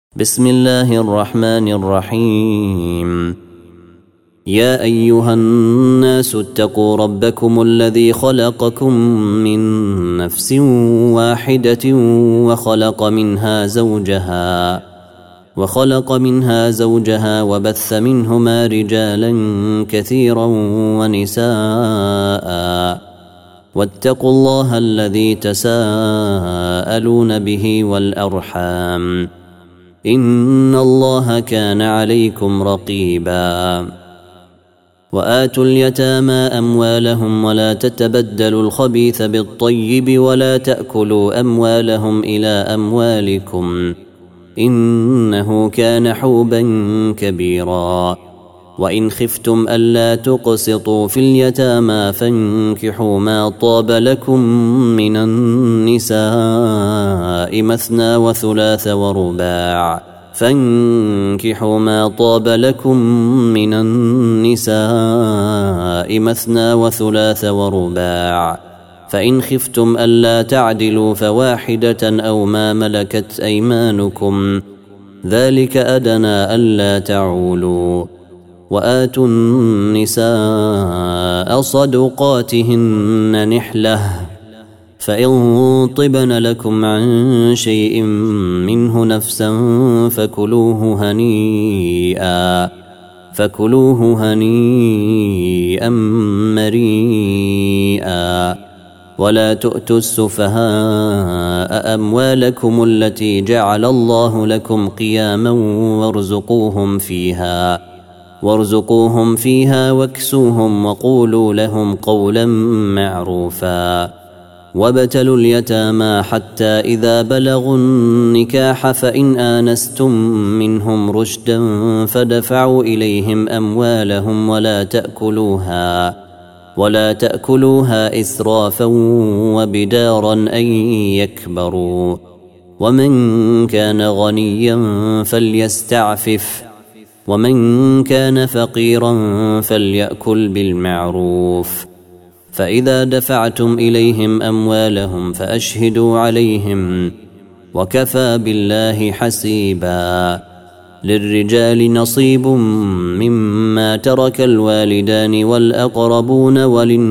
بسم الله الرحمن الرحيم. يا أيها الناس اتقوا ربكم الذي خلقكم من نفس واحدة وخلق منها زوجها وبث منهما رجالا كثيرا ونساء، واتقوا الله الذي تساءلون به والأرحام، إن الله كان عليكم رقيبا. وآتوا اليتامى أموالهم ولا تتبدلوا الخبيث بالطيب ولا تأكلوا أموالهم إلى أموالكم إنه كان حوبا كبيرا. وإن خفتم ألا تقسطوا في اليتامى فانكحوا ما طاب لكم من النساء مثنى وثلاث ورباع فإن خفتم ألا تعدلوا فواحدة أو ما ملكت أيمانكم ذلك أدنى ألا تعولوا. وآتوا النساء صدقاتهن نحلة، فإن طبن لكم عن شيء منه نفسا فكلوه هنيئا مريئا. ولا تؤتوا السفهاء أموالكم التي جعل الله لكم قياما وارزقوهم فيها واكسوهم وقولوا لهم قولا معروفا. وابتلوا اليتامى حتى إذا بلغوا النكاح فإن آنستم منهم رشدا فدفعوا إليهم أموالهم ولا تأكلوها إسرافا وبدارا أن يكبروا. ومن كان غنيا فليستعفف، ومن كان فقيرا فليأكل بالمعروف. فإذا دفعتم إليهم أموالهم فأشهدوا عليهم، وكفى بالله حسيبا. للرجال نصيب مما ترك الوالدان والأقربون،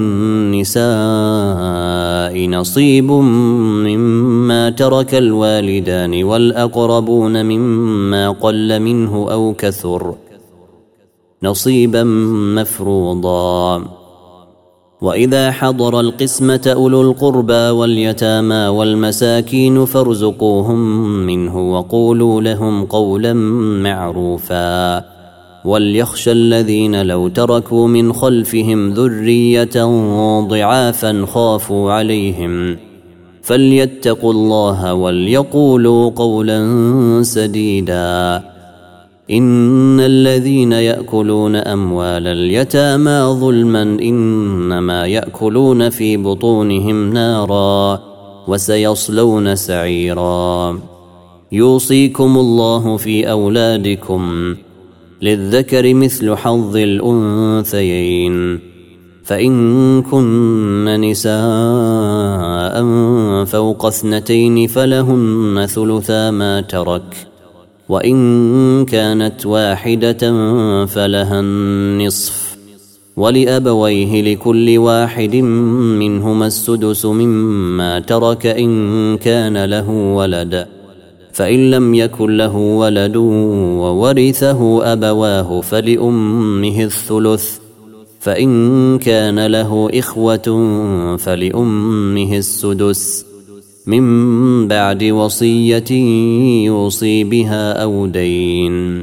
وللنساء نصيب مما ترك الوالدان والأقربون مما قل منه أو كثر نصيبا مفروضا. وإذا حضر القسمة أولو القربى واليتامى والمساكين فارزقوهم منه وقولوا لهم قولا معروفا. وليخشى الذين لو تركوا من خلفهم ذرية ضعافا خافوا عليهم فليتقوا الله وليقولوا قولا سديدا. إن الذين يأكلون أموال اليتامى ظلما إنما يأكلون في بطونهم نارا وسيصلون سعيرا. يوصيكم الله في أولادكم للذكر مثل حظ الأنثيين، فإن كن نساء فوق 2 فلهن ثلثا ما ترك، وإن كانت واحدة فلها النصف، ولأبويه لكل واحد منهما السدس مما ترك إن كان له ولد، فإن لم يكن له ولد وورثه أبواه فلأمه الثلث، فإن كان له إخوة فلأمه السدس من بعد وصية يوصي بها أو دين.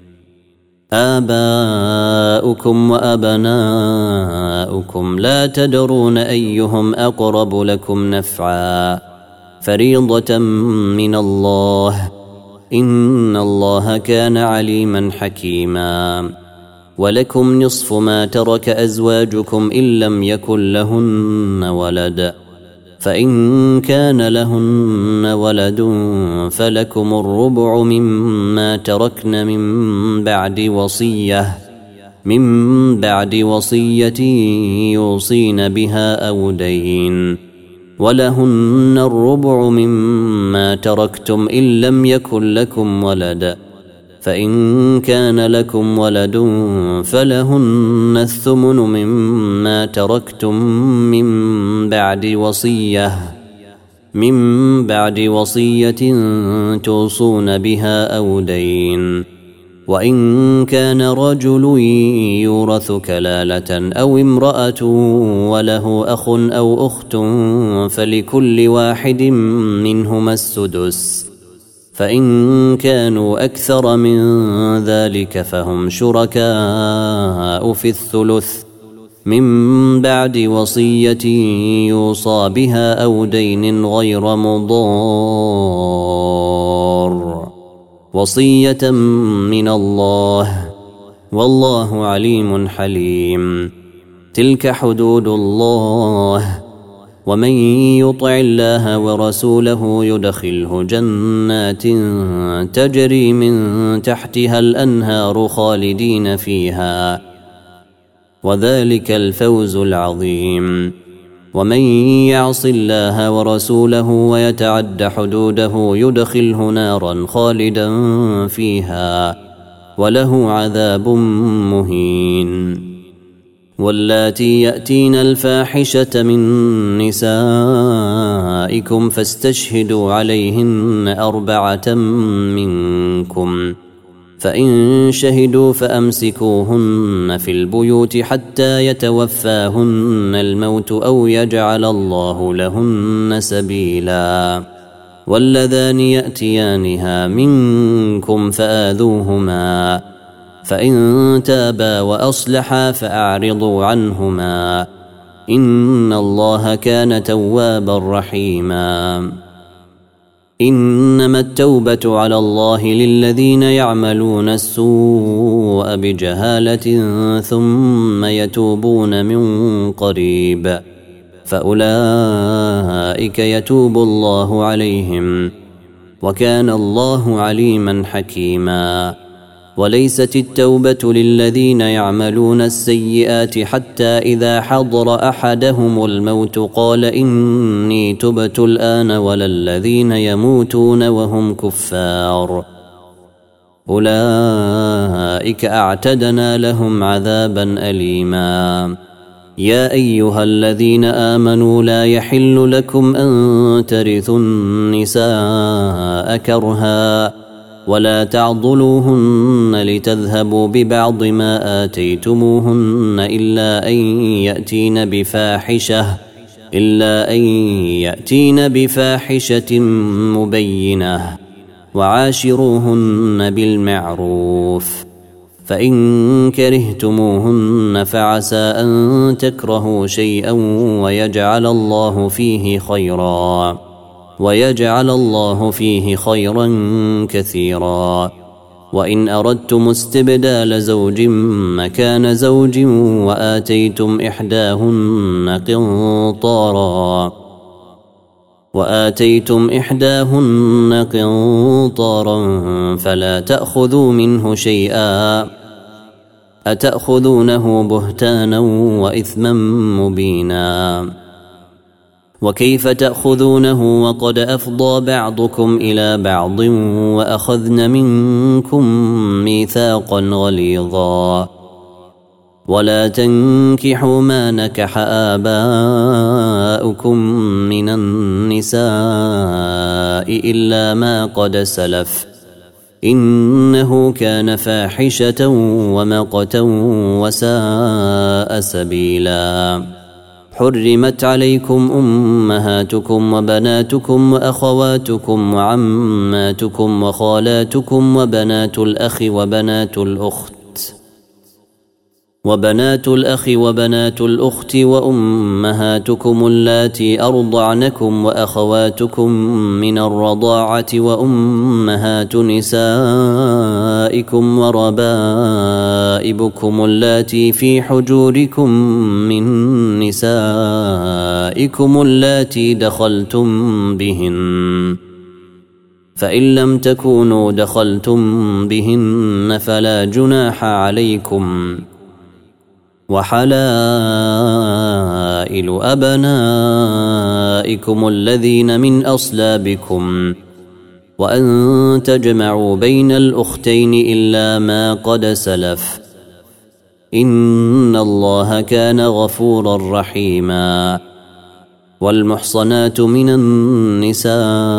آباؤكم وأبناؤكم لا تدرون أيهم أقرب لكم نفعا فريضة من الله إن الله كان عليما حكيما. ولكم نصف ما ترك أزواجكم إن لم يكن لهن ولد، فإن كان لهن ولد فلكم الربع مما تركن من بعد وصية يوصين بها أو دين. ولهن الربع مما تركتم إن لم يكن لكم ولد، فإن كان لكم ولد فلهن الثمن مما تركتم من بعد وصية توصون بها أو دين. وإن كان رجل يورث كلالة أو امرأة وله أخ أو أخت فلكل واحد منهما السدس، فإن كانوا أكثر من ذلك فهم شركاء في الثلث من بعد وصية يوصى بها أو دين غير مضار، وصية من الله، والله عليم حليم. تلك حدود الله، ومن يطع الله ورسوله يدخله جنات تجري من تحتها الأنهار خالدين فيها، وذلك الفوز العظيم. ومن يعص الله ورسوله ويتعد حدوده يدخله نارا خالدا فيها وله عذاب مهين. واللاتي يأتين الفاحشة من نسائكم فاستشهدوا عليهن 4 منكم، فإن شهدوا فأمسكوهن في البيوت حتى يتوفاهن الموت أو يجعل الله لهن سبيلا. واللذان يأتيانها منكم فآذوهما، فإن تابا وأصلحا فأعرضوا عنهما، إن الله كان توابا رحيما. إنما التوبة على الله للذين يعملون السوء بجهالة ثم يتوبون من قريب فأولئك يتوب الله عليهم، وكان الله عليما حكيما. وليست التوبة للذين يعملون السيئات حتى إذا حضر أحدهم الموت قال إني تبت الآن، ولا الذين يموتون وهم كفار، أولئك أعتدنا لهم عذابا أليما. يا أيها الذين آمنوا لا يحل لكم أن ترثوا النساء كرها ولا تعضلوهن لتذهبوا ببعض ما آتيتموهن إلا أن يأتين بفاحشة مبينة، وعاشروهن بالمعروف، فإن كرهتموهن فعسى أن تكرهوا شيئا ويجعل الله فيه خيرا كثيرا. وإن أردتم استبدال زوج مكان زوج وآتيتم إحداهن قنطارا فلا تأخذوا منه شيئا، أتأخذونه بهتانا وإثما مبينا. وكيف تأخذونه وقد أفضى بعضكم إلى بعض وأخذن منكم ميثاقا غليظا. ولا تنكحوا ما نكح آباؤكم من النساء إلا ما قد سلف، إنه كان فاحشة ومقتا وساء سبيلا. حرمت عليكم أمهاتكم وبناتكم وأخواتكم وعماتكم وخالاتكم وبنات الأخ وبنات الأخت وأمهاتكم اللاتي أرضعنكم وأخواتكم من الرضاعة وأمهات نسائكم وربائبكم اللاتي في حجوركم من نسائكم اللاتي دخلتم بهن، فإن لم تكونوا دخلتم بهن فلا جناح عليكم، وحلائل أبنائكم الذين من أصلابكم وأن تجمعوا بين الأختين إلا ما قد سلف إن الله كان غفورا رحيما. والمحصنات من النساء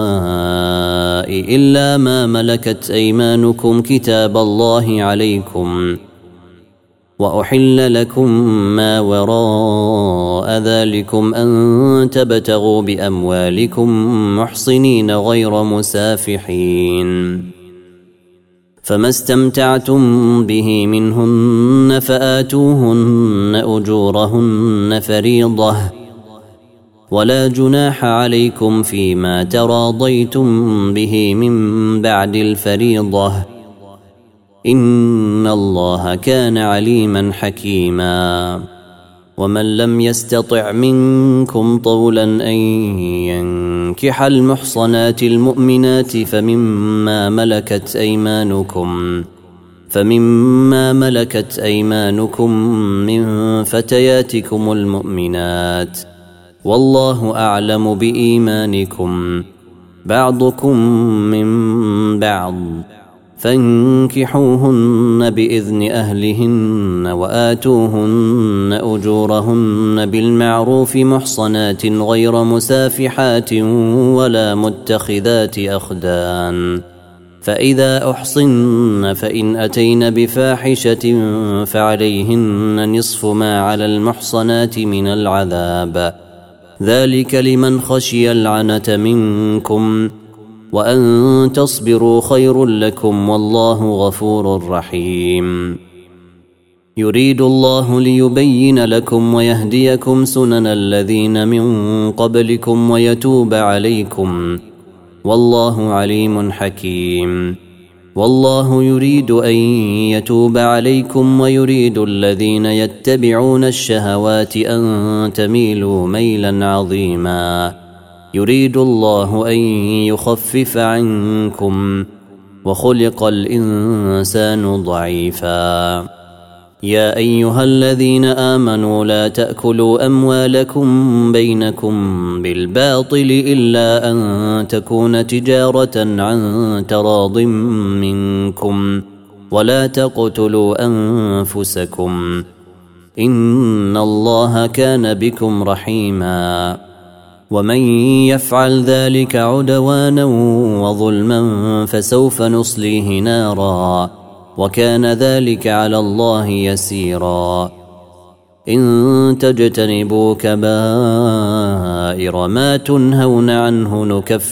إلا ما ملكت أيمانكم كتاب الله عليكم وأحل لكم ما وراء ذلكم أن تبتغوا بأموالكم محصنين غير مسافحين فما استمتعتم به منهن فآتوهن أجورهن فريضة ولا جناح عليكم فيما تراضيتم به من بعد الفريضة إن الله كان عليما حكيما. ومن لم يستطع منكم طولا أن ينكح المحصنات المؤمنات فمما ملكت أيمانكم من فتياتكم المؤمنات والله أعلم بإيمانكم بعضكم من بعض فانكحوهن بإذن أهلهن وآتوهن أجورهن بالمعروف محصنات غير مسافحات ولا متخذات أخدان فإذا أحصن فإن أتين بفاحشة فعليهن نصف ما على المحصنات من العذاب ذلك لمن خشي العنة منكم وأن تصبروا خير لكم والله غفور رحيم. يريد الله ليبين لكم ويهديكم سنن الذين من قبلكم ويتوب عليكم والله عليم حكيم. والله يريد أن يتوب عليكم ويريد الذين يتبعون الشهوات أن تميلوا ميلا عظيما. يريد الله أن يخفف عنكم وخلق الإنسان ضعيفا. يا أيها الذين آمنوا لا تأكلوا أموالكم بينكم بالباطل إلا أن تكون تجارة عن تراض منكم ولا تقتلوا أنفسكم إن الله كان بكم رحيما. ومن يفعل ذلك عدوانا وظلما فسوف نصليه نارا وكان ذلك على الله يسيرا. إن تجتنبوا كبائر ما تنهون عنه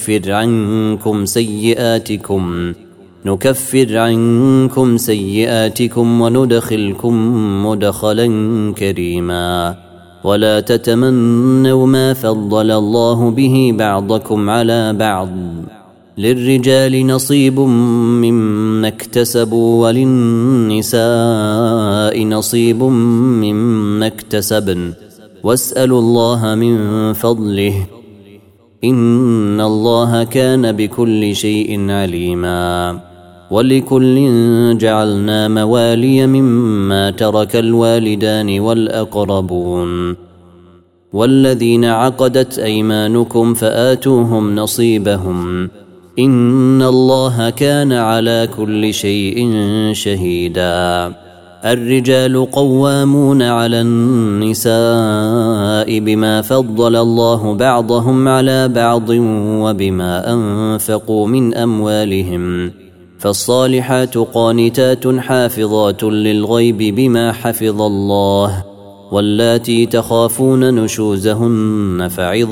نكفر عنكم سيئاتكم وندخلكم مدخلا كريما. ولا تتمنوا ما فضل الله به بعضكم على بعض للرجال نصيب مما اكتسبوا وللنساء نصيب مما اكتسبن واسألوا الله من فضله إن الله كان بكل شيء عليما. ولكل جعلنا موالي مما ترك الوالدان والأقربون والذين عقدت أيمانكم فآتوهم نصيبهم إن الله كان على كل شيء شهيدا. الرجال قوامون على النساء بما فضل الله بعضهم على بعض وبما أنفقوا من أموالهم فالصالحات قانتات حافظات للغيب بما حفظ الله واللاتي تخافون نشوزهن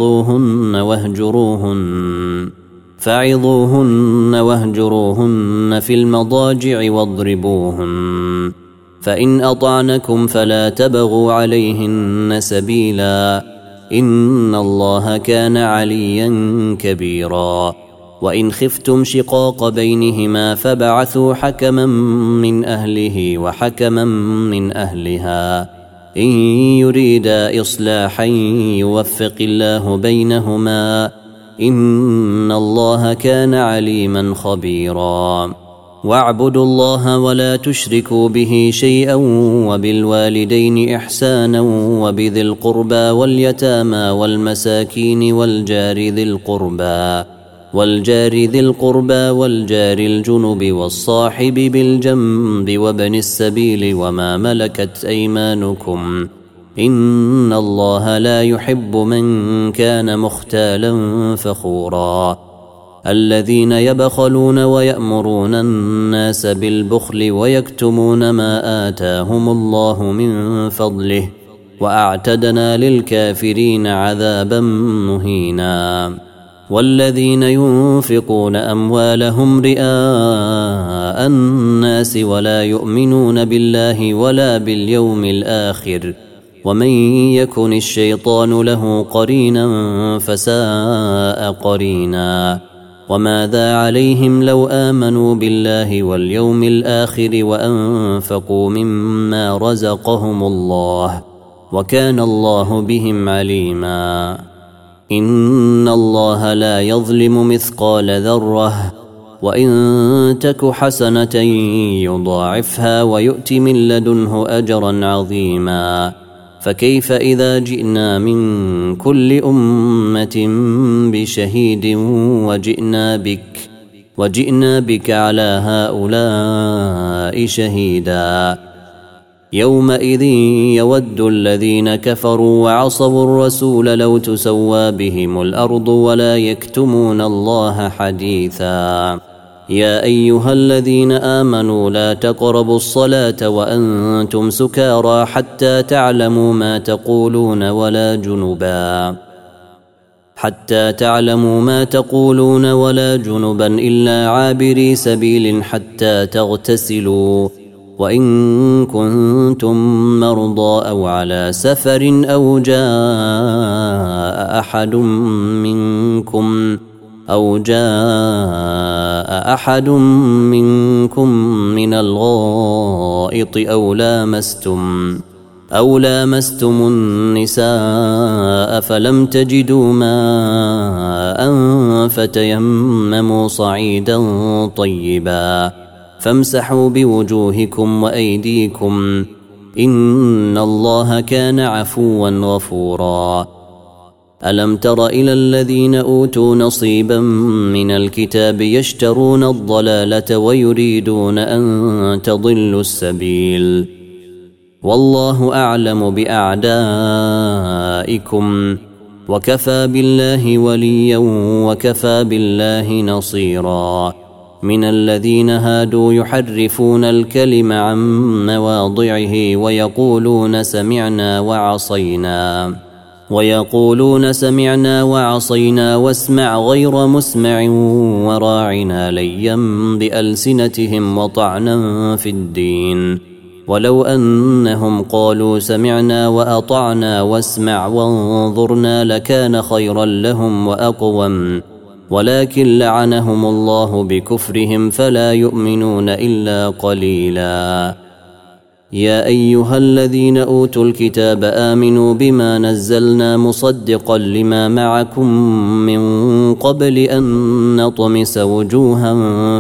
فعظوهن واهجروهن في المضاجع واضربوهن فإن أطعنكم فلا تبغوا عليهن سبيلا إن الله كان عليا كبيرا. وإن خفتم شقاق بينهما فبعثوا حكما من أهله وحكما من أهلها إن يريدا إصلاحا يوفق الله بينهما إن الله كان عليما خبيرا. واعبدوا الله ولا تشركوا به شيئا وبالوالدين إحسانا وبذي القربى واليتامى والمساكين والجار ذي القربى والجار الجنب والصاحب بالجنب وابن السبيل وما ملكت أيمانكم إن الله لا يحب من كان مختالا فخورا الذين يبخلون ويأمرون الناس بالبخل ويكتمون ما آتاهم الله من فضله وأعتدنا للكافرين عذابا مهينا والذين ينفقون أموالهم رئاء الناس ولا يؤمنون بالله ولا باليوم الآخر ومن يكن الشيطان له قرينا فساء قرينا وماذا عليهم لو آمنوا بالله واليوم الآخر وأنفقوا مما رزقهم الله وكان الله بهم عليما إن الله لا يظلم مثقال ذرة وإن تك حسنة يضاعفها ويؤت من لدنه أجرا عظيما فكيف إذا جئنا من كل أمة بشهيد وجئنا بك على هؤلاء شهيدا يومئذ يود الذين كفروا وعصوا الرسول لو تسوى بهم الأرض ولا يكتمون الله حديثا يا أيها الذين آمنوا لا تقربوا الصلاة وأنتم سكارى حتى تعلموا ما تقولون ولا جنبا إلا عابري سبيل حتى تغتسلوا وإن كنتم مرضى أو على سفر أو جاء أحد منكم من الغائط أو لامستم النساء فلم تجدوا ماء فتيمموا صعيدا طيبا فامسحوا بوجوهكم وأيديكم إن الله كان عفوا غفورا ألم تر إلى الذين أوتوا نصيبا من الكتاب يشترون الضلالة ويريدون أن تضلوا السبيل والله أعلم بأعدائكم وكفى بالله وليا وكفى بالله نصيرا من الذين هادوا يحرفون الكلم عن مواضعه ويقولون سمعنا وعصينا واسمع غير مسمع وراعنا ليا بألسنتهم وطعنا في الدين ولو أنهم قالوا سمعنا وأطعنا واسمع وانظرنا لكان خيرا لهم وأقوم ولكن لعنهم الله بكفرهم فلا يؤمنون إلا قليلا يا أيها الذين أوتوا الكتاب آمنوا بما نزلنا مصدقا لما معكم من قبل أن نطمس وجوها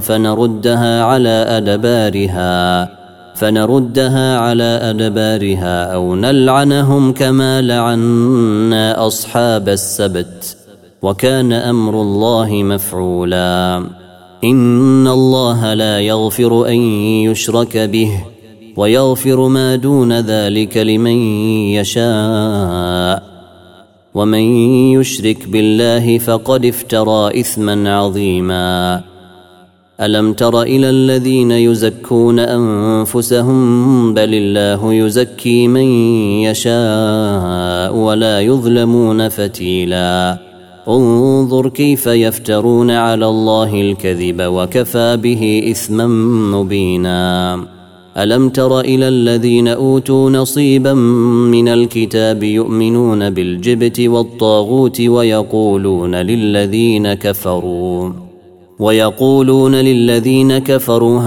فنردها على أدبارها أو نلعنهم كما لعنا أصحاب السبت وكان أمر الله مفعولا إن الله لا يغفر أن يشرك به ويغفر ما دون ذلك لمن يشاء ومن يشرك بالله فقد افترى إثما عظيما ألم تر إلى الذين يزكون أنفسهم بل الله يزكي من يشاء ولا يظلمون فتيلا انظر كيف يفترون على الله الكذب وكفى به إثما مبينا ألم تر إلى الذين أوتوا نصيبا من الكتاب يؤمنون بالجبت والطاغوت ويقولون للذين كفروا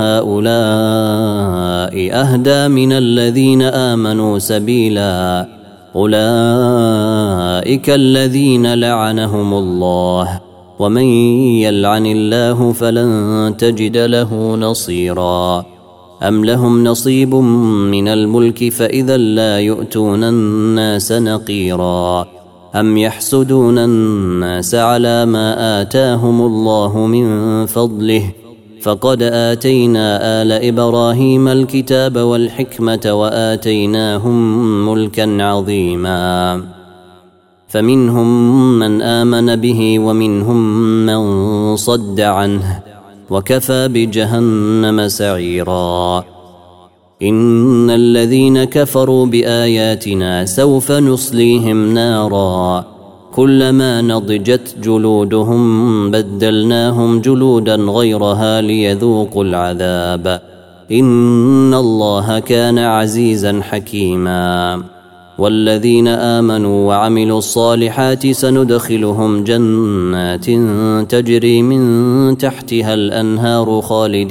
هؤلاء أهدى من الذين آمنوا سبيلا أولئك الذين لعنهم الله ومن يلعن الله فلن تجد له نصيرا أم لهم نصيب من الملك فإذا لا يؤتون الناس نقيرا أم يحسدون الناس على ما آتاهم الله من فضله فقد آتينا آل إبراهيم الكتاب والحكمة وآتيناهم ملكا عظيما فمنهم من آمن به ومنهم من صد عنه وكفى بجهنم سعيرا إن الذين كفروا بآياتنا سوف نصليهم نارا كلما نضجت جلودهم بدلناهم جلودا غيرها ليذوقوا العذاب إن الله كان عزيزا حكيما والذين آمنوا وعملوا الصالحات سندخلهم جنات تجري من تحتها الأنهار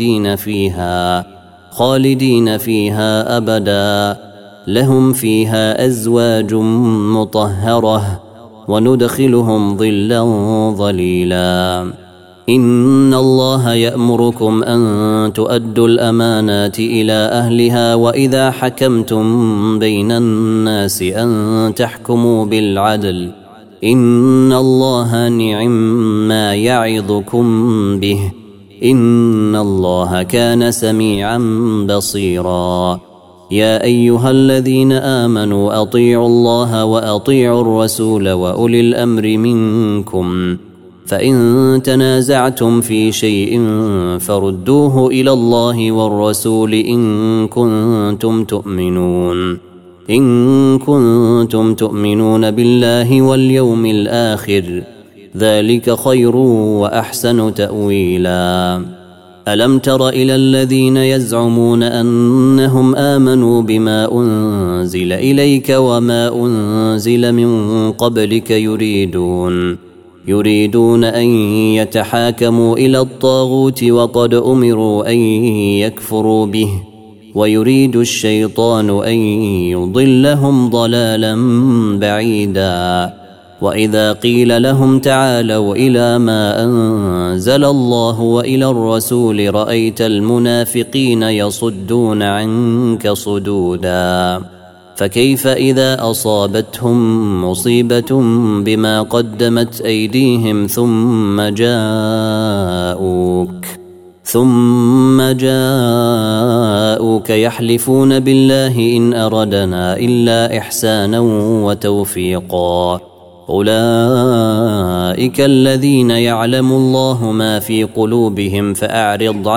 خالدين فيها أبدا لهم فيها أزواج مطهرة وندخلهم ظلا ظليلا إن الله يأمركم أن تؤدوا الأمانات إلى أهلها وإذا حكمتم بين الناس أن تحكموا بالعدل إن الله نعم ما يعظكم به إن الله كان سميعا بصيرا يا أيها الذين آمنوا أطيعوا الله وأطيعوا الرسول وأولي الأمر منكم فإن تنازعتم في شيء فردوه إلى الله والرسول إن كنتم تؤمنون بالله واليوم الآخر ذلك خير وأحسن تأويلا ألم تر إلى الذين يزعمون أنهم آمنوا بما أنزل إليك وما أنزل من قبلك يريدون أن يتحاكموا إلى الطاغوت وقد أمروا أن يكفروا به ويريد الشيطان أن يضلهم ضلالا بعيدا وإذا قيل لهم تعالوا إلى ما أنزل الله وإلى الرسول رأيت المنافقين يصدون عنك صدودا فكيف إذا أصابتهم مصيبة بما قدمت أيديهم ثم جاءوك يحلفون بالله إن أردنا إلا إحسانا وتوفيقا أولئك الذين يعلم الله ما في قلوبهم فأعرض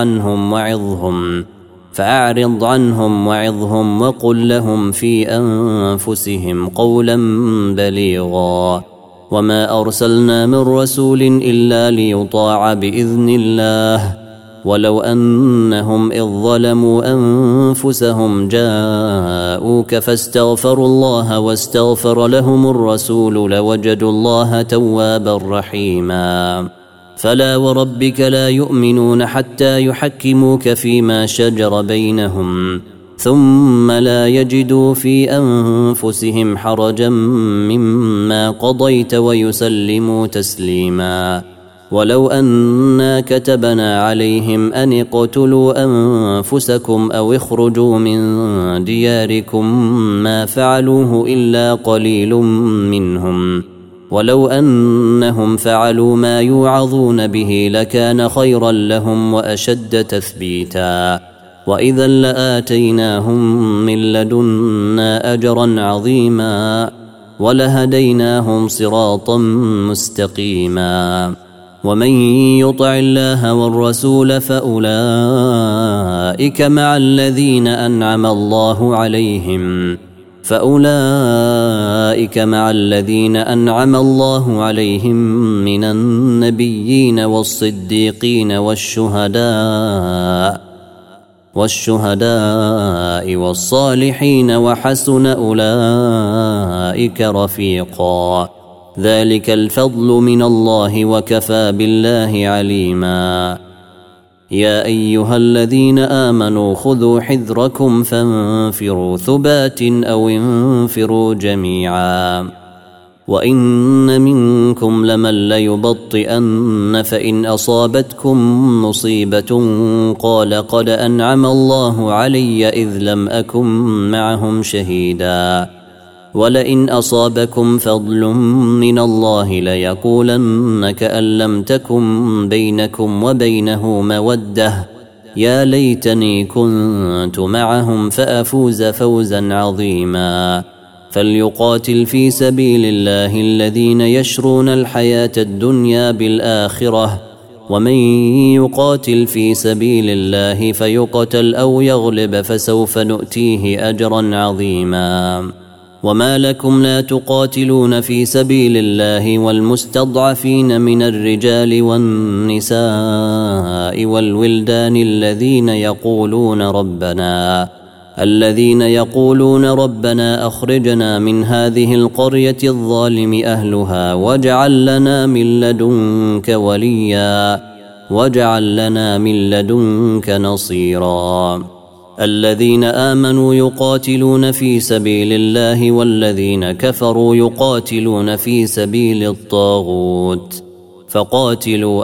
عنهم وعظهم وقل لهم في أنفسهم قولا بليغا وما أرسلنا من رسول إلا ليطاع بإذن الله ولو أنهم إذ ظلموا أنفسهم جاءوك فاستغفروا الله واستغفر لهم الرسول لوجدوا الله توابا رحيما فلا وربك لا يؤمنون حتى يحكموك فيما شجر بينهم ثم لا يجدوا في أنفسهم حرجا مما قضيت ويسلموا تسليما ولو أنا كتبنا عليهم أن اقتلوا أنفسكم أو اخرجوا من دياركم ما فعلوه إلا قليل منهم ولو أنهم فعلوا ما يوعظون به لكان خيرا لهم وأشد تثبيتا وإذا لآتيناهم من لدنا أجرا عظيما ولهديناهم صراطا مستقيما ومن يطع الله والرسول فأولئك مع الذين أنعم الله عليهم من النبيين والصديقين والشهداء والصالحين وحسن أولئك رفيقا ذلك الفضل من الله وكفى بالله عليما يا أيها الذين آمنوا خذوا حذركم فانفروا ثبات أو انفروا جميعا وإن منكم لمن ليبطئن فإن أصابتكم مصيبة قال قد أنعم الله علي إذ لم أكن معهم شهيدا ولئن أصابكم فضل من الله ليقولن كأن لم تكن بينكم وبينه مودة يا ليتني كنت معهم فأفوز فوزا عظيما فليقاتل في سبيل الله الذين يشرون الحياة الدنيا بالآخرة ومن يقاتل في سبيل الله فيقتل أو يغلب فسوف نؤتيه أجرا عظيما وما لكم لا تقاتلون في سبيل الله والمستضعفين من الرجال والنساء والولدان الذين يقولون ربنا أخرجنا من هذه القرية الظالم أهلها واجعل لنا من لدنك وليا واجعل لنا من لدنك نصيرا الذين آمنوا يقاتلون في سبيل الله والذين كفروا يقاتلون في سبيل الطاغوت فقاتلوا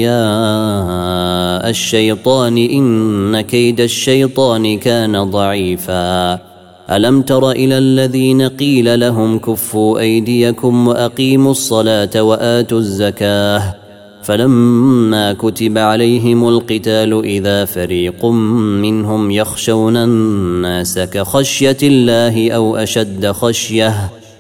أولياء الشيطان إن كيد الشيطان كان ضعيفا ألم تر إلى الذين قيل لهم كفوا أيديكم وأقيموا الصلاة وآتوا الزكاة فلما كتب عليهم القتال إذا فريق منهم يخشون الناس كخشية الله أو أشد خشية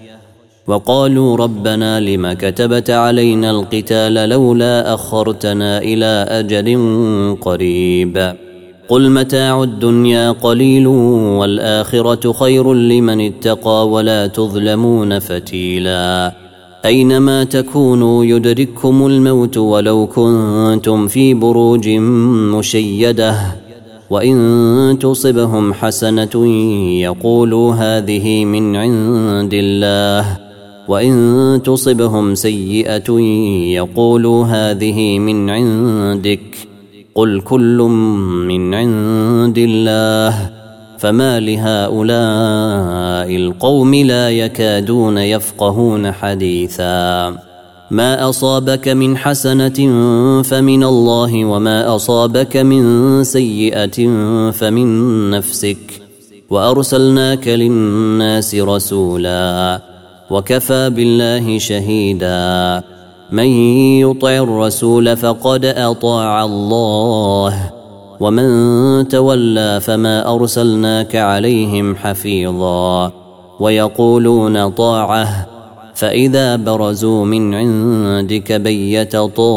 وقالوا ربنا لم كتبت علينا القتال لولا أخرتنا إلى أجل قريب قل متاع الدنيا قليل والآخرة خير لمن اتقى ولا تظلمون فتيلا أينما تكونوا يدرككم الموت ولو كنتم في بروج مشيدة وإن تصبهم حسنة يقولوا هذه من عند الله وإن تصبهم سيئة يقولوا هذه من عندك قل كل من عند الله فما لهؤلاء القوم لا يكادون يفقهون حديثا ما أصابك من حسنة فمن الله وما أصابك من سيئة فمن نفسك وأرسلناك للناس رسولا وكفى بالله شهيدا من يطع الرسول فقد أطاع الله ومن تولى فما أرسلناك عليهم حفيظا ويقولون طاعة فإذا برزوا من عندك بيت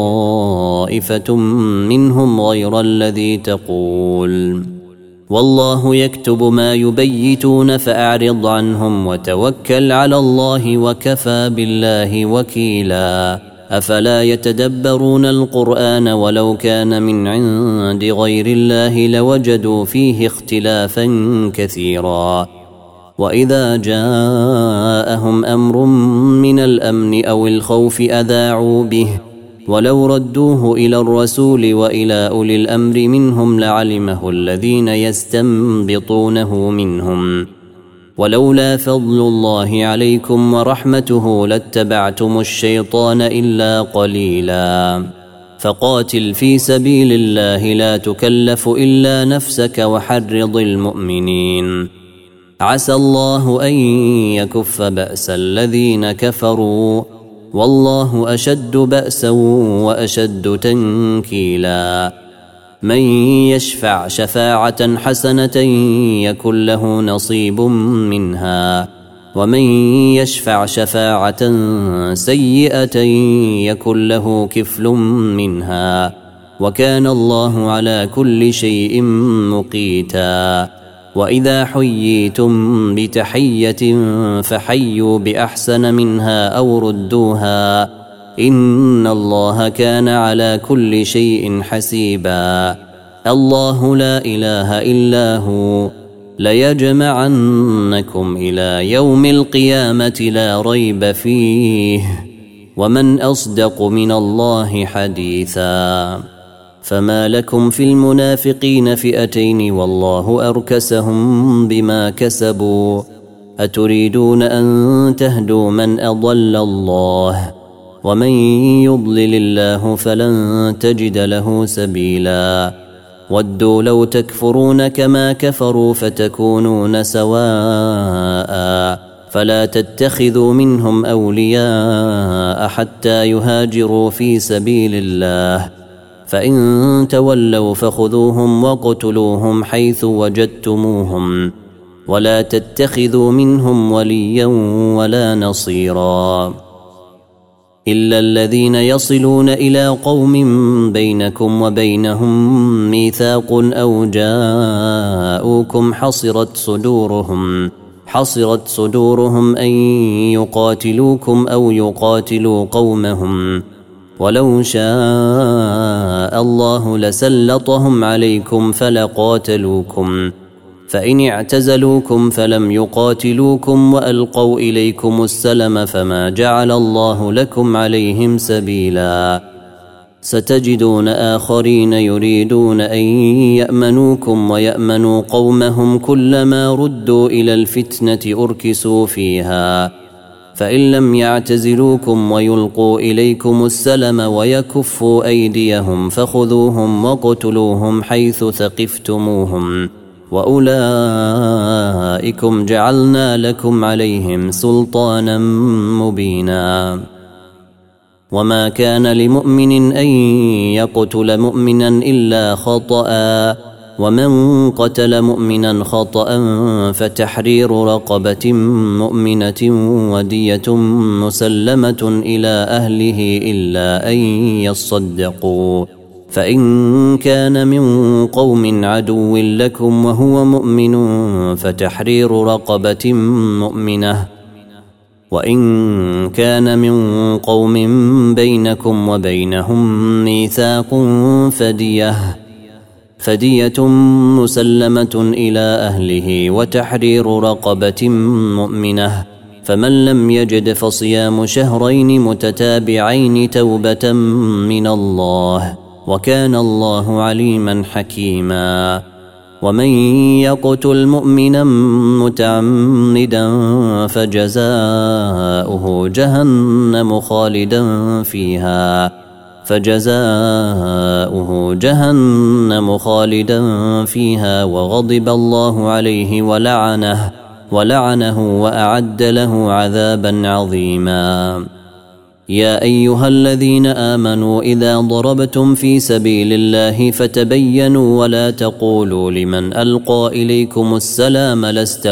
طائفة منهم غير الذي تقول والله يكتب ما يبيتون فأعرض عنهم وتوكل على الله وكفى بالله وكيلا أفلا يتدبرون القرآن ولو كان من عند غير الله لوجدوا فيه اختلافا كثيرا وإذا جاءهم أمر من الأمن أو الخوف أذاعوا به ولو ردوه إلى الرسول وإلى أولي الأمر منهم لعلمه الذين يستنبطونه منهم ولولا فضل الله عليكم ورحمته لاتبعتم الشيطان إلا قليلا فقاتل في سبيل الله لا تكلف إلا نفسك وحرض المؤمنين عسى الله أن يكف بأس الذين كفروا والله أشد بأسا وأشد تنكيلا من يشفع شفاعة حسنة يكن له نصيب منها ومن يشفع شفاعة سيئة يكن له كفل منها وكان الله على كل شيء مقيتا وإذا حييتم بتحية فحيوا بأحسن منها أو ردوها إن الله كان على كل شيء حسيبا الله لا إله إلا هو ليجمعنكم إلى يوم القيامة لا ريب فيه ومن أصدق من الله حديثا فما لكم في المنافقين فئتين والله أركسهم بما كسبوا أتريدون أن تهدوا من أضل الله ومن يضلل الله فلن تجد له سبيلا ودوا لو تكفرون كما كفروا فتكونون سواء فلا تتخذوا منهم أولياء حتى يهاجروا في سبيل الله فإن تولوا فخذوهم واقتلوهم حيث وجدتموهم ولا تتخذوا منهم وليا ولا نصيرا إلا الذين يصلون إلى قوم بينكم وبينهم ميثاق أو جاءوكم حصرت صدورهم أن يقاتلوكم أو يقاتلوا قومهم ولو شاء الله لسلطهم عليكم فلقاتلوكم فإن اعتزلوكم فلم يقاتلوكم وألقوا إليكم السلم فما جعل الله لكم عليهم سبيلا ستجدون آخرين يريدون أن يأمنوكم ويأمنوا قومهم كلما ردوا إلى الفتنة أركسوا فيها فإن لم يعتزلوكم ويلقوا إليكم السلم ويكفوا أيديهم فخذوهم واقتلوهم حيث ثقفتموهم وأولئكم جعلنا لكم عليهم سلطانا مبينا وما كان لمؤمن أن يقتل مؤمنا إلا خطأ ومن قتل مؤمنا خطأ فتحرير رقبة مؤمنة ودية مسلمة إلى أهله إلا أن يصدقوا فإن كان من قوم عدو لكم وهو مؤمن فتحرير رقبة مؤمنة وإن كان من قوم بينكم وبينهم ميثاق فدية مسلمة إلى أهله وتحرير رقبة مؤمنة فمن لم يجد فصيام شهرين متتابعين توبة من الله وكان الله عليما حكيما ومن يقتل مؤمنا متعمدا فجزاؤه جهنم خالدا فيها وغضب الله عليه ولعنه وأعد له عذابا عظيما يا أيها الذين آمنوا إذا ضربتم في سبيل الله فتبينوا ولا تقولوا لمن ألقى إليكم السلام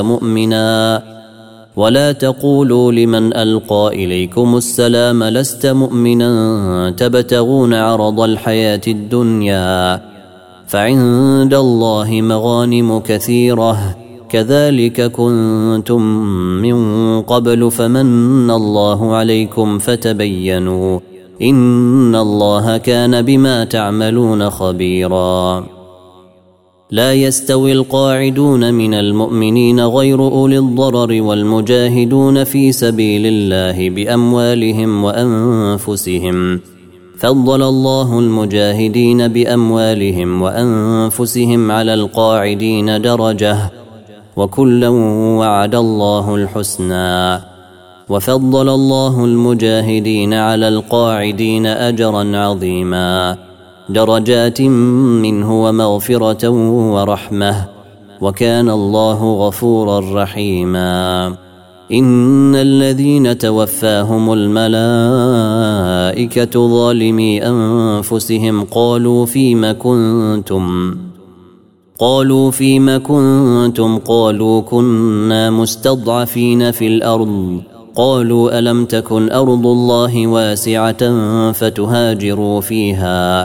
لست مؤمنا تبتغون عرض الحياة الدنيا فعند الله مغانم كثيرة كذلك كنتم من قبل فمن الله عليكم فتبينوا إن الله كان بما تعملون خبيرا لا يستوي القاعدون من المؤمنين غير أولي الضرر والمجاهدون في سبيل الله بأموالهم وأنفسهم فضل الله المجاهدين بأموالهم وأنفسهم على القاعدين درجة وكلا وعد الله الحسنى وفضل الله المجاهدين على القاعدين أجرا عظيما درجات منه ومغفرة ورحمة وكان الله غفورا رحيما إن الذين توفاهم الملائكة ظالمي أنفسهم قالوا فيم كنتم قالوا كنا مستضعفين في الأرض قالوا ألم تكن أرض الله واسعة فتهاجروا فيها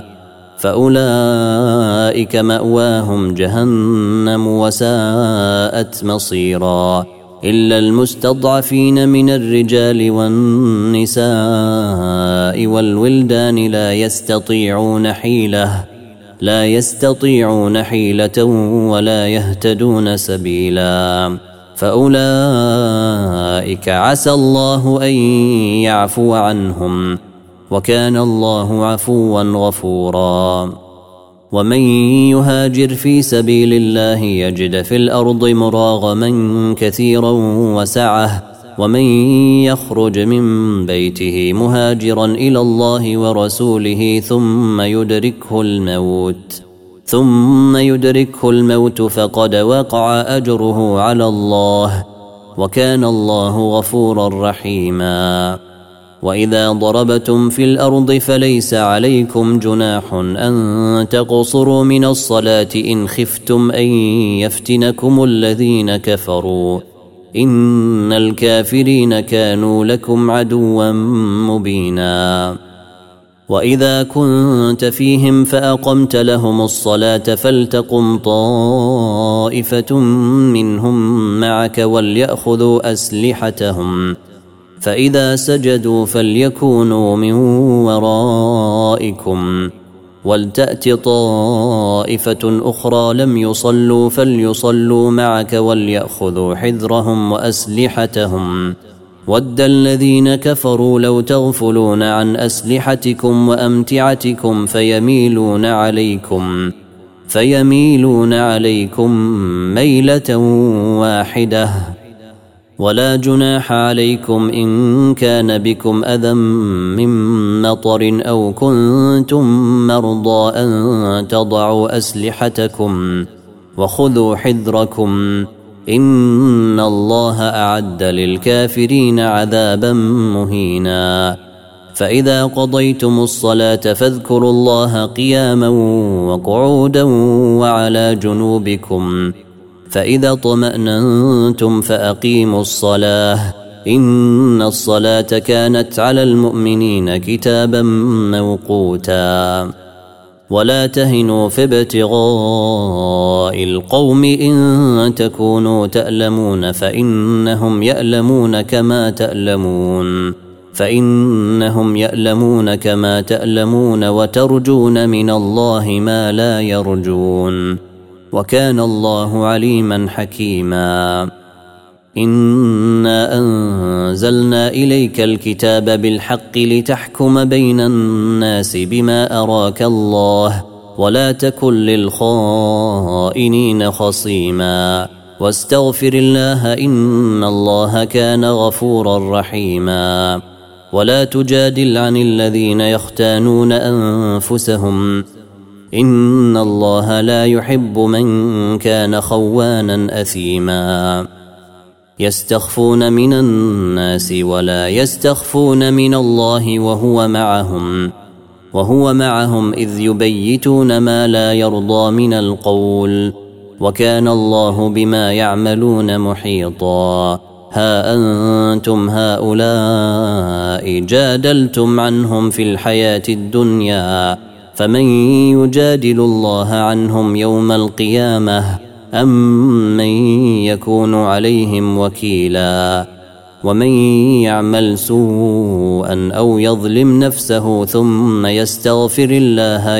فأولئك مأواهم جهنم وساءت مصيرا إلا المستضعفين من الرجال والنساء والولدان لا يستطيعون حيلة ولا يهتدون سبيلا فأولئك عسى الله أن يعفو عنهم وكان الله عفوا غفورا ومن يهاجر في سبيل الله يجد في الأرض مراغما كثيرا وسعة ومن يخرج من بيته مهاجرا إلى الله ورسوله ثم يدركه الموت فقد وقع أجره على الله وكان الله غفورا رحيما. وإذا ضربتم في الأرض فليس عليكم جناح أن تقصروا من الصلاة إن خفتم أن يفتنكم الذين كفروا إن الكافرين كانوا لكم عدوا مبينا. وإذا كنت فيهم فأقمت لهم الصلاة فلتقم طائفة منهم معك وليأخذوا أسلحتهم فإذا سجدوا فليكونوا من ورائكم ولتأت طائفة أخرى لم يصلوا فليصلوا معك وليأخذوا حذرهم وأسلحتهم ود الذين كفروا لو تغفلون عن أسلحتكم وأمتعتكم فيميلون عليكم ميلة واحدة ولا جناح عليكم إن كان بكم أذى من مطر أو كنتم مرضى أن تضعوا أسلحتكم وخذوا حذركم إن الله أعد للكافرين عذابا مهينا. فإذا قضيتم الصلاة فاذكروا الله قياما وقعودا وعلى جنوبكم فإذا طمأننتم فأقيموا الصلاة إن الصلاة كانت على المؤمنين كتابا موقوتا. ولا تهنوا في ابتغاء القوم إن تكونوا تألمون فإنهم يألمون كما تألمون وترجون من الله ما لا يرجون وكان الله عليما حكيما. إنا أنزلنا إليك الكتاب بالحق لتحكم بين الناس بما أراك الله ولا تكن للخائنين خصيما واستغفر الله إن الله كان غفورا رحيما. ولا تجادل عن الذين يختانون أنفسهم إن الله لا يحب من كان خوانا أثيما. يستخفون من الناس ولا يستخفون من الله وهو معهم إذ يبيتون ما لا يرضى من القول وكان الله بما يعملون محيطا. ها أنتم هؤلاء جادلتم عنهم في الحياة الدنيا فمن يجادل الله عنهم يوم القيامة أم من يكون عليهم وكيلا. ومن يعمل سوءا أو يظلم نفسه ثم يستغفر الله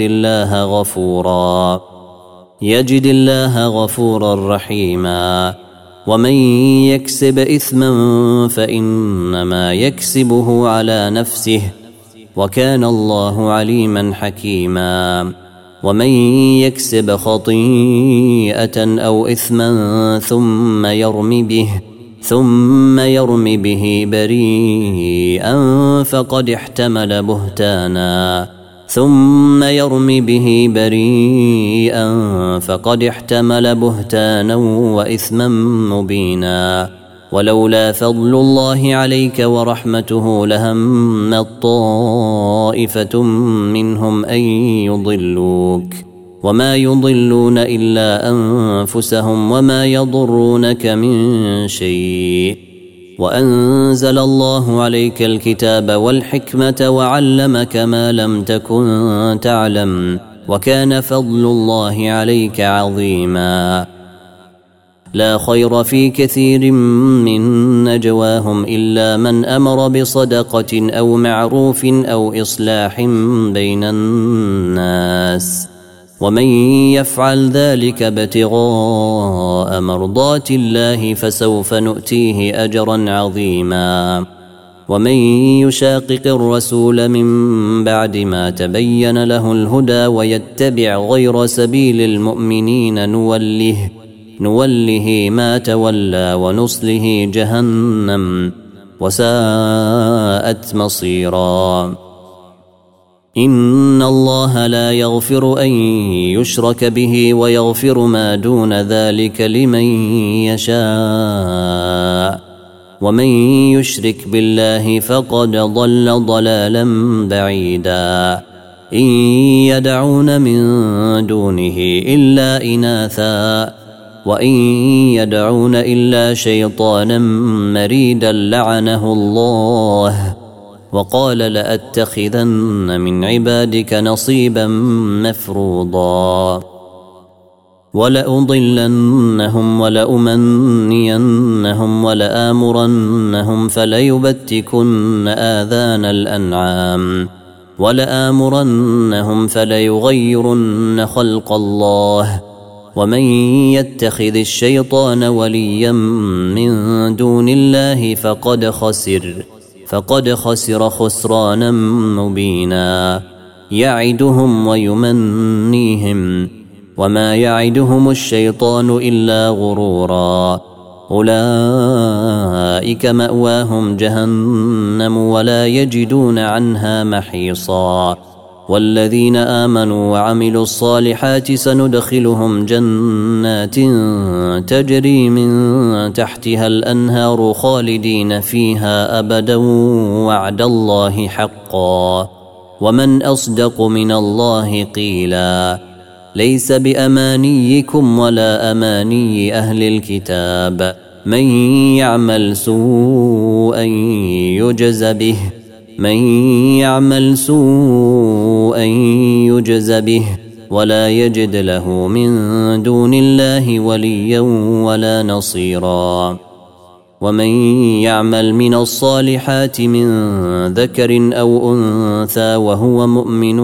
يجد الله غفورا رحيما. ومن يكسب إثما فإنما يكسبه على نفسه وكان الله عليما حكيما. ومن يكسب خطيئة أو إثما ثم يرم به بريئا فقد احتمل بهتانا وإثما مبينا. ولولا فضل الله عليك ورحمته لهمت طائفة منهم أن يضلوك وما يضلون إلا أنفسهم وما يضرونك من شيء. وأنزل الله عليك الكتاب والحكمة وعلمك ما لم تكن تعلم وكان فضل الله عليك عظيما. لا خير في كثير من نجواهم إلا من أمر بصدقة أو معروف أو إصلاح بين الناس ومن يفعل ذلك ابتغاء مرضات الله فسوف نؤتيه أجرا عظيما. ومن يشاقق الرسول من بعد ما تبين له الهدى ويتبع غير سبيل المؤمنين نوله ما تولى ونصله جهنم وساءت مصيرا. إن الله لا يغفر أن يشرك به ويغفر ما دون ذلك لمن يشاء ومن يشرك بالله فقد ضل ضلالا بعيدا. إن يدعون من دونه إلا إناثا وإن يدعون إلا شيطانا مريدا لعنه الله وقال لأتخذن من عبادك نصيبا مفروضا ولأضلنهم ولأمنينهم ولآمرنهم فليبتكن آذان الأنعام ولآمرنهم فليغيرن خلق الله ومن يتخذ الشيطان وليا من دون الله فقد خسر خسرانا مبينا. يعدهم ويمنيهم وما يعدهم الشيطان إلا غرورا. أولئك مأواهم جهنم ولا يجدون عنها محيصا. والذين آمنوا وعملوا الصالحات سندخلهم جنات تجري من تحتها الأنهار خالدين فيها أبدا وعد الله حقا ومن أصدق من الله قيلا. ليس بأمانيكم ولا أماني أهل الكتاب من يعمل سوءا يجز به ولا يجد له من دون الله وليا ولا نصيرا. ومن يعمل من الصالحات من ذكر أو أنثى وهو مؤمن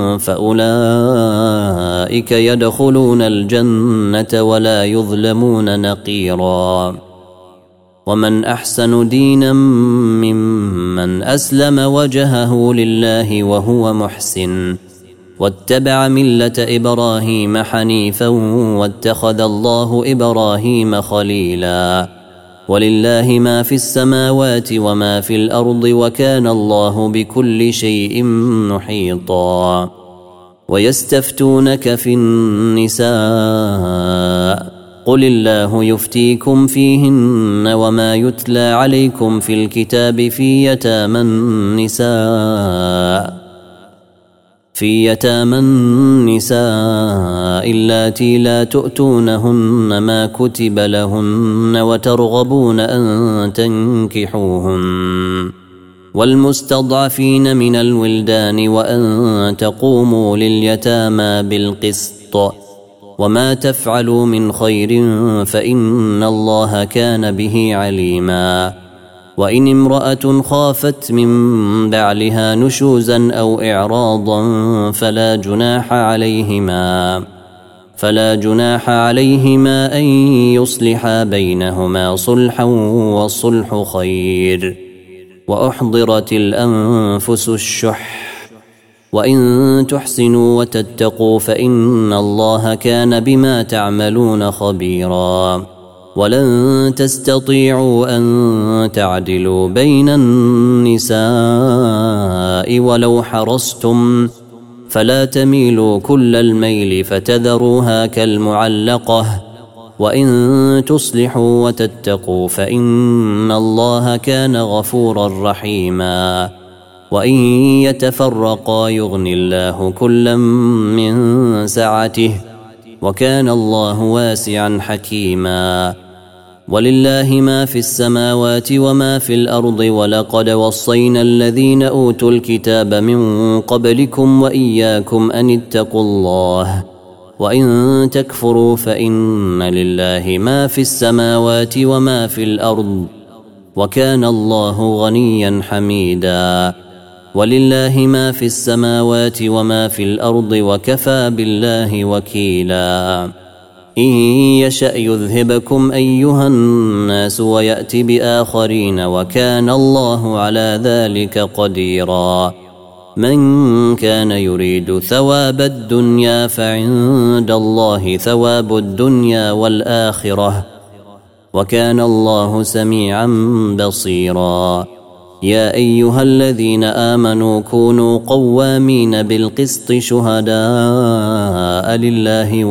فأولئك يدخلون الجنة ولا يظلمون نقيرا. ومن أحسن دينا ممن أسلم وجهه لله وهو محسن واتبع ملة إبراهيم حنيفا واتخذ الله إبراهيم خليلا. ولله ما في السماوات وما في الأرض وكان الله بكل شيء محيطا. ويستفتونك في النساء قل الله يفتيكم فيهن وما يتلى عليكم في الكتاب في يتامى النساء اللاتي لا تؤتونهن ما كتب لهن وترغبون أن تنكحوهن والمستضعفين من الولدان وأن تقوموا لليتامى بالقسط وما تفعلوا من خير فإن الله كان به عليما. وإن امرأة خافت من بعلها نشوزا أو إعراضا فلا جناح عليهما أن يصلحا بينهما صلحا والصلح خير. وأحضرت الأنفس الشح وإن تحسنوا وتتقوا فإن الله كان بما تعملون خبيرا. ولن تستطيعوا أن تعدلوا بين النساء ولو حرصتم فلا تميلوا كل الميل فتذروها كالمعلقة وإن تصلحوا وتتقوا فإن الله كان غفورا رحيما. وإن يتفرقا يغن الله كلا من سعته وكان الله واسعا حكيما. ولله ما في السماوات وما في الأرض ولقد وصينا الذين أوتوا الكتاب من قبلكم وإياكم أن اتقوا الله وإن تكفروا فإن لله ما في السماوات وما في الأرض وكان الله غنيا حميدا. ولله ما في السماوات وما في الأرض وكفى بالله وكيلا. إن يشأ يذهبكم أيها الناس ويأت بآخرين وكان الله على ذلك قديرا من كان يريد ثواب الدنيا فعند الله ثواب الدنيا والآخرة وكان الله سميعا بصيرا يا أيها الذين آمنوا كونوا قوامين بالقسط شهداء لله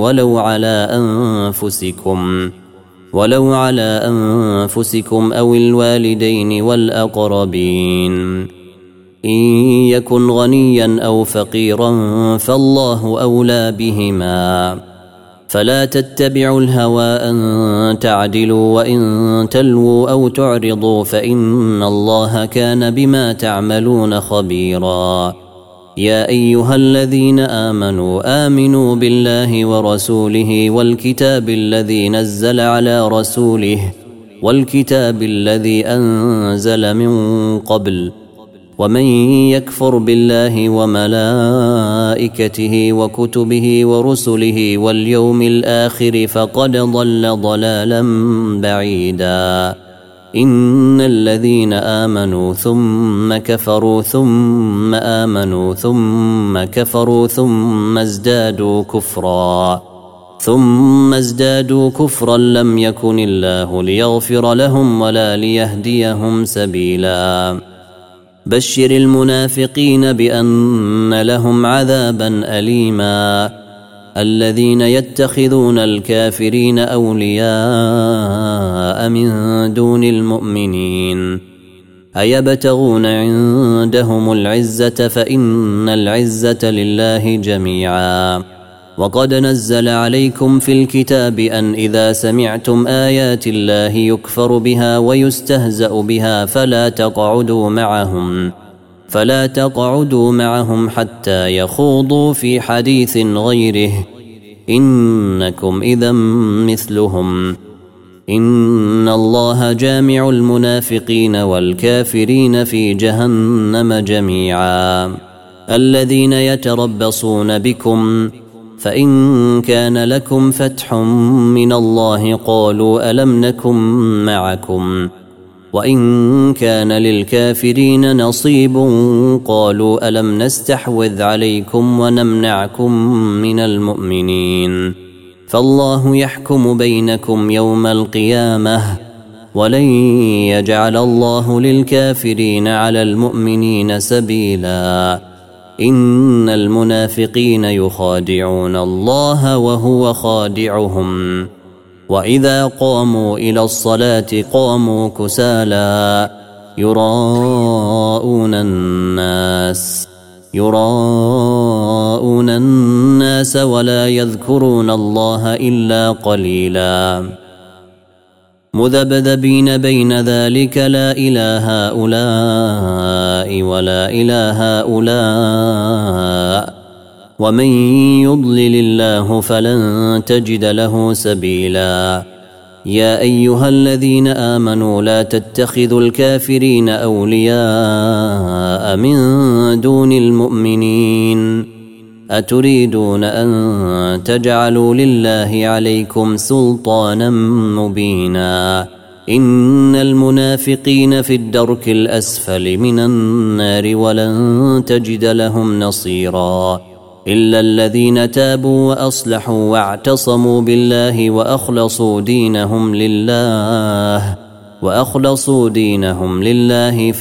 ولو على أنفسكم أو الوالدين والأقربين إن يكن غنيا أو فقيرا فالله أولى بهما فلا تتبعوا الهوى أن تعدلوا وإن تلووا أو تعرضوا فإن الله كان بما تعملون خبيرا يا أيها الذين آمنوا بالله ورسوله والكتاب الذي نزل على رسوله والكتاب الذي أنزل من قبل ومن يكفر بالله وملائكته وكتبه ورسله واليوم الآخر فقد ضل ضلالا بعيدا إن الذين آمنوا ثم كفروا ثم آمنوا ثم كفروا ثم ازدادوا كفرا لم يكن الله ليغفر لهم ولا ليهديهم سبيلا بشر المنافقين بأن لهم عذابا أليما الذين يتخذون الكافرين أولياء من دون المؤمنين أيبتغون عندهم العزة فإن العزة لله جميعا وقد نزل عليكم في الكتاب أن إذا سمعتم آيات الله يكفر بها ويستهزأ بها فلا تقعدوا معهم حتى يخوضوا في حديث غيره إنكم إذا مثلهم إن الله جامع المنافقين والكافرين في جهنم جميعا الذين يتربصون بكم فإن كان لكم فتح من الله قالوا ألم نكن معكم وإن كان للكافرين نصيب قالوا ألم نستحوذ عليكم ونمنعكم من المؤمنين فالله يحكم بينكم يوم القيامة ولن يجعل الله للكافرين على المؤمنين سبيلا إن المنافقين يخادعون الله وهو خادعهم وإذا قاموا إلى الصلاة قاموا كسالى يراءون الناس ولا يذكرون الله إلا قليلا مذبذبين بين ذلك لا إله هؤلاء ولا إله هؤلاء ومن يضلل الله فلن تجد له سبيلا يا أيها الذين آمنوا لا تتخذوا الكافرين أولياء من دون المؤمنين أتريدون أن تجعلوا لله عليكم سلطانا مبينا إن المنافقين في الدرك الأسفل من النار ولن تجد لهم نصيرا إلا الذين تابوا وأصلحوا واعتصموا بالله وأخلصوا دينهم لله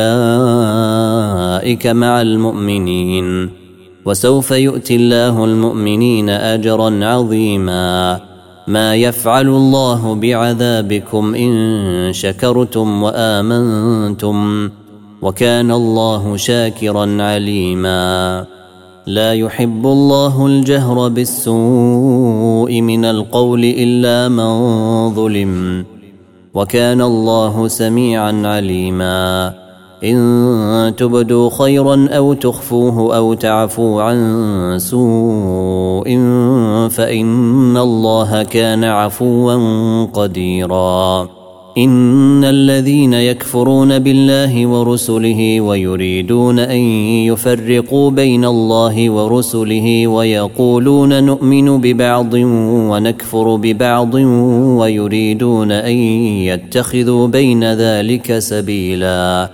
فأولئك مع المؤمنين وسوف يؤتي الله المؤمنين أجرا عظيما ما يفعل الله بعذابكم إن شكرتم وآمنتم وكان الله شاكرا عليما لا يحب الله الجهر بالسوء من القول إلا من ظلم وكان الله سميعا عليما إن تبدوا خيرا أو تخفوه أو تعفوا عن سوء فإن الله كان عفوا قديرا إن الذين يكفرون بالله ورسله ويريدون أن يفرقوا بين الله ورسله ويقولون نؤمن ببعض ونكفر ببعض ويريدون أن يتخذوا بين ذلك سبيلا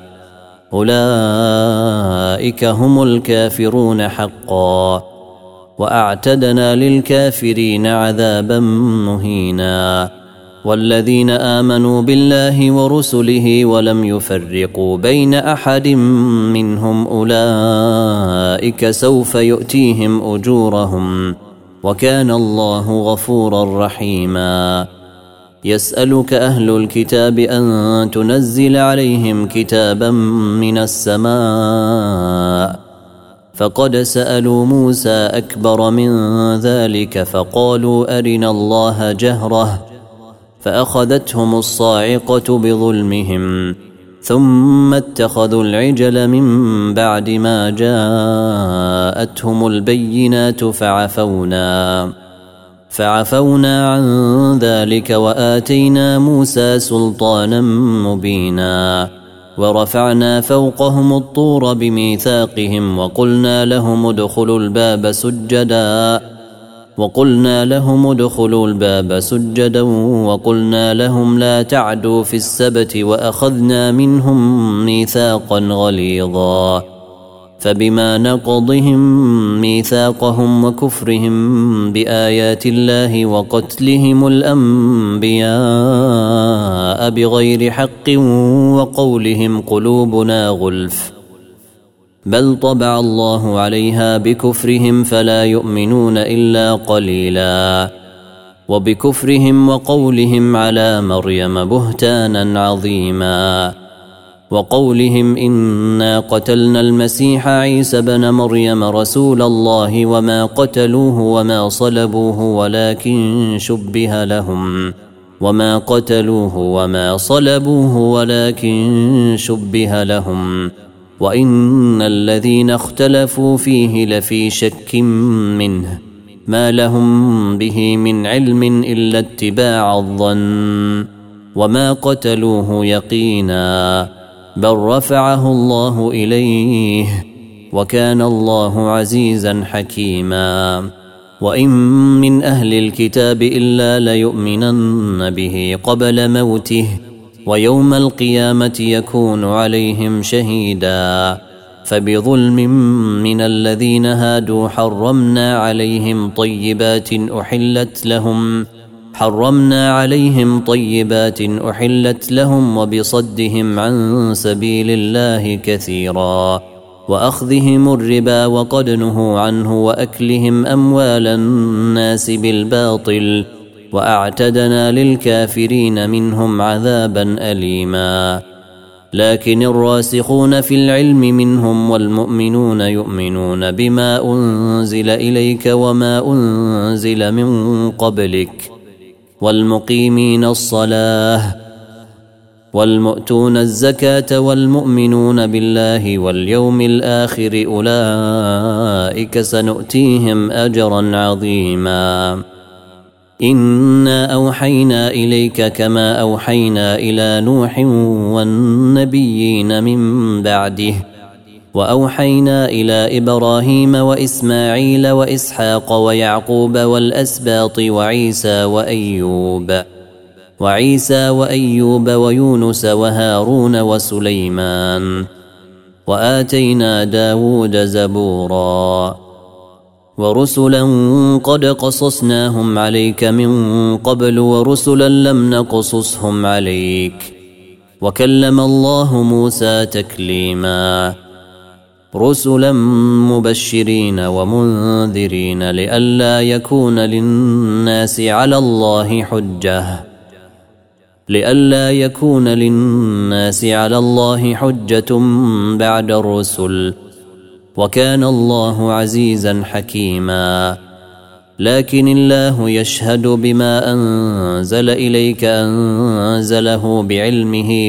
أولئك هم الكافرون حقا وأعتدنا للكافرين عذابا مهينا والذين آمنوا بالله ورسله ولم يفرقوا بين أحد منهم أولئك سوف يؤتيهم أجورهم وكان الله غفورا رحيما يسألك أهل الكتاب أن تنزل عليهم كتابا من السماء فقد سألوا موسى أكبر من ذلك فقالوا أرنا الله جهرة فأخذتهم الصاعقة بظلمهم ثم اتخذوا العجل من بعد ما جاءتهم البينات فعفونا عن ذلك وآتينا موسى سلطانا مبينا ورفعنا فوقهم الطور بميثاقهم وقلنا لهم ادخلوا الباب سجدا وقلنا لهم لا تعدوا في السبت وأخذنا منهم ميثاقا غليظا فبما نقضهم ميثاقهم وكفرهم بآيات الله وقتلهم الأنبياء بغير حق وقولهم قلوبنا غلف بل طبع الله عليها بكفرهم فلا يؤمنون إلا قليلا وبكفرهم وقولهم على مريم بهتانا عظيما وقولهم إنا قتلنا المسيح عيسى بن مريم رسول الله وما قتلوه وما صلبوه ولكن شبه لهم وإن الذين اختلفوا فيه لفي شك منه ما لهم به من علم إلا اتباع الظن وما قتلوه يقينا بل رفعه الله إليه وكان الله عزيزا حكيما وإن من أهل الكتاب إلا ليؤمنن به قبل موته ويوم القيامة يكون عليهم شهيدا فبظلم من الذين هادوا حرمنا عليهم طيبات أحلت لهم وبصدهم عن سبيل الله كثيرا وأخذهم الربا وقد نهوا عنه وأكلهم أموال الناس بالباطل وأعتدنا للكافرين منهم عذابا أليما لكن الراسخون في العلم منهم والمؤمنون يؤمنون بما أنزل إليك وما أنزل من قبلك والمقيمين الصلاة والمؤتون الزكاة والمؤمنون بالله واليوم الآخر أولئك سنؤتيهم أجرا عظيما إنا أوحينا إليك كما أوحينا إلى نوح والنبيين من بعده وأوحينا إلى إبراهيم وإسماعيل وإسحاق ويعقوب والأسباط وعيسى وأيوب ويونس وهارون وسليمان وآتينا داود زبورا ورسلا قد قصصناهم عليك من قبل ورسلا لم نقصصهم عليك وكلم الله موسى تكليما رسلا مبشرين ومنذرين لئلا يكون للناس على الله حجة بعد الرسل وكان الله عزيزا حكيما لكن الله يشهد بما أنزل إليك أنزله بعلمه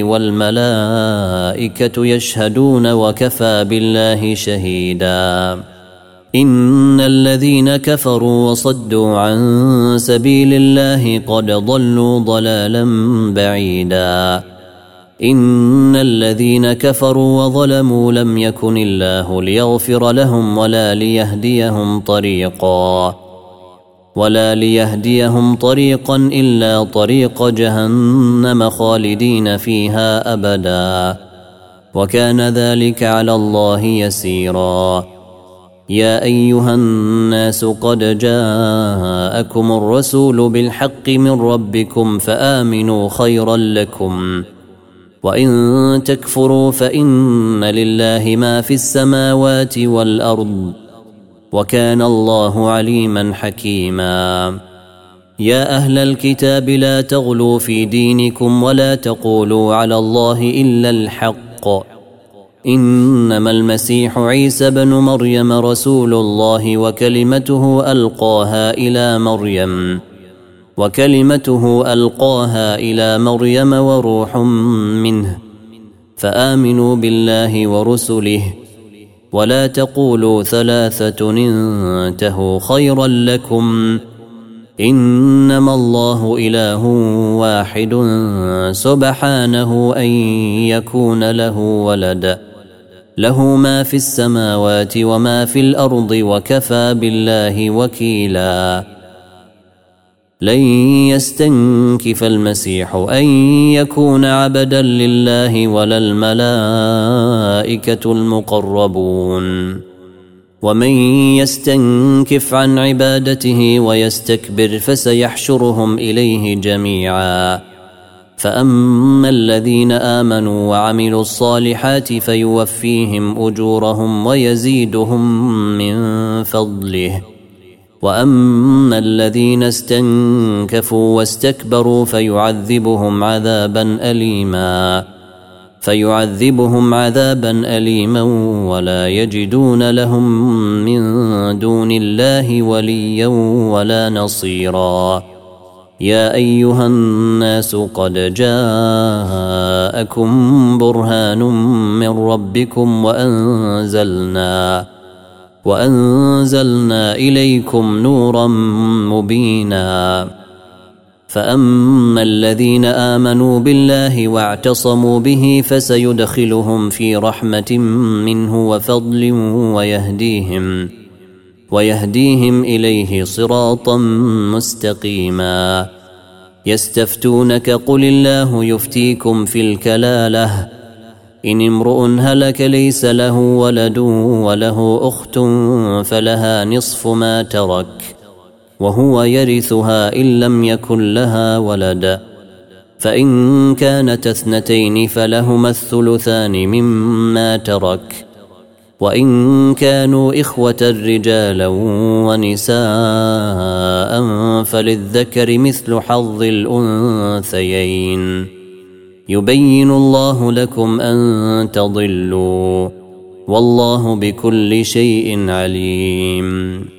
والملائكة يشهدون وكفى بالله شهيدا إن الذين كفروا وصدوا عن سبيل الله قد ضلوا ضلالا بعيدا إن الذين كفروا وظلموا لم يكن الله ليغفر لهم ولا ليهديهم طريقا إلا طريق جهنم خالدين فيها أبدا وكان ذلك على الله يسيرا يا أيها الناس قد جاءكم الرسول بالحق من ربكم فآمنوا خيرا لكم وإن تكفروا فإن لله ما في السماوات والأرض وكان الله عليما حكيما يا أهل الكتاب لا تغلوا في دينكم ولا تقولوا على الله إلا الحق إنما المسيح عيسى بن مريم رسول الله وكلمته ألقاها إلى مريم وروح منه فآمنوا بالله ورسله ولا تقولوا ثلاثة انتهوا خيرا لكم إنما الله إله واحد سبحانه أن يكون له ولد له ما في السماوات وما في الأرض وكفى بالله وكيلا لن يستنكف المسيح أن يكون عبدا لله ولا الملائكة المقربون ومن يستنكف عن عبادته ويستكبر فسيحشرهم إليه جميعا فأما الذين آمنوا وعملوا الصالحات فيوفيهم أجورهم ويزيدهم من فضله وأما الذين استنكفوا واستكبروا فيعذبهم عذابا أليما ولا يجدون لهم من دون الله وليا ولا نصيرا يا أيها الناس قد جاءكم برهان من ربكم وأنزلنا إليكم نورا مبينا فأما الذين آمنوا بالله واعتصموا به فسيدخلهم في رحمة منه وفضل ويهديهم إليه صراطا مستقيما يستفتونك قل الله يفتيكم في الكلالة إن امرؤ هلك ليس له ولد وله أخت فلها نصف ما ترك وهو يرثها إن لم يكن لها ولد فإن كانت اثنتين فلهما الثلثان مما ترك وإن كانوا إخوة رجالا ونساء فللذكر مثل حظ الأنثيين يبين الله لكم أن تضلوا والله بكل شيء عليم